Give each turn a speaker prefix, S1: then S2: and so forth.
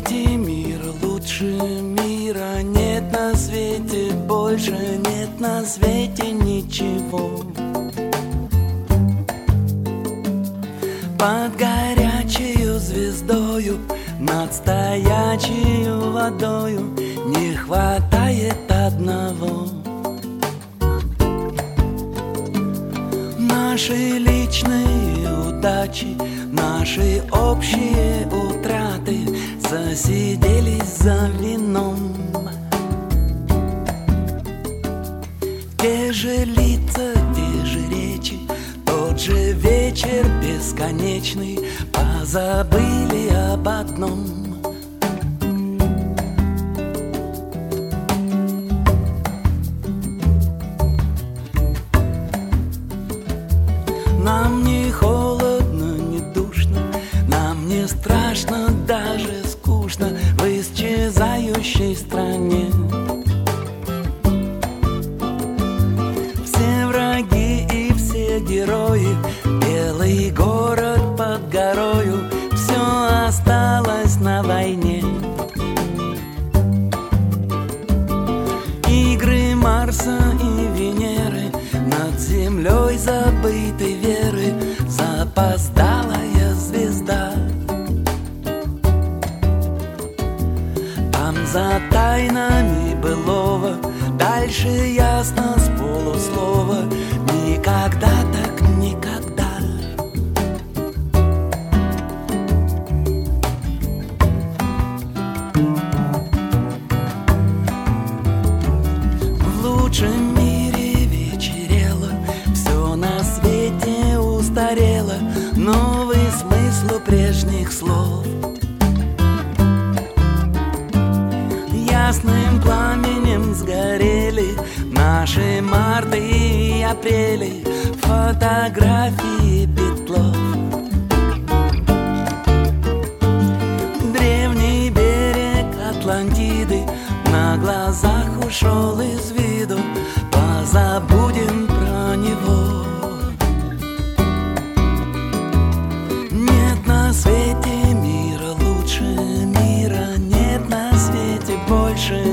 S1: свете мира, лучше мира нет на свете, больше нет на свете ничего. Под горячею звездою, над стоячею водою не хватает одного. Наши личные удачи, наши общие утраты засиделись за вином. Те же лица, те же речи, тот же вечер бесконечный, позабыли об одном. Нам не холодно, не душно, нам не страшно, даже скучно в исчезающей стране. Все враги и все герои, белый город под горою, все осталось на войне. Игры Марса и Венеры, над землей забытой веры, запоздалая звезда. Там за тайнами былого, дальше ясно с полуслова, никогда так никогда. В лучшем мире вечерело, все на свете устарело, новый смысл у прежних слов. Ясным пламенем сгорели наши марты и апрели, фотографии Петлов. Древний берег Атлантиды на глазах ушел из виду, позабудем про него. Нет на свете мира, лучше мира нет на свете, больше